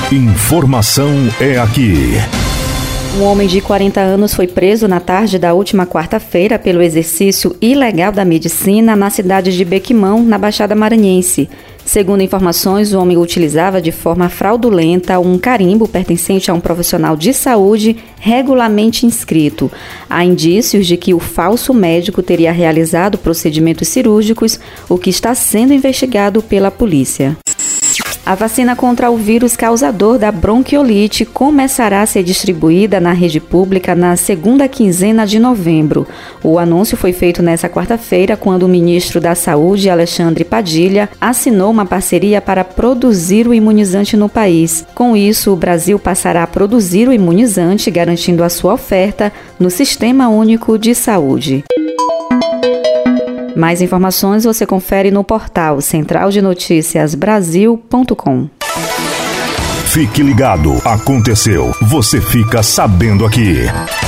Informação é aqui. Um homem de 40 anos foi preso na tarde da última quarta-feira pelo exercício ilegal da medicina na cidade de Bequimão, na Baixada Maranhense. Segundo informações, o homem utilizava de forma fraudulenta um carimbo pertencente a um profissional de saúde regularmente inscrito. Há indícios de que o falso médico teria realizado procedimentos cirúrgicos, o que está sendo investigado pela polícia. A vacina contra o vírus causador da bronquiolite começará a ser distribuída na rede pública na segunda quinzena de novembro. O anúncio foi feito nesta quarta-feira, quando o ministro da Saúde, Alexandre Padilha, assinou uma parceria para produzir o imunizante no país. Com isso, o Brasil passará a produzir o imunizante, garantindo a sua oferta no Sistema Único de Saúde. Mais informações você confere no portal centraldenoticiasbrasil.com. Fique ligado, aconteceu, você fica sabendo aqui.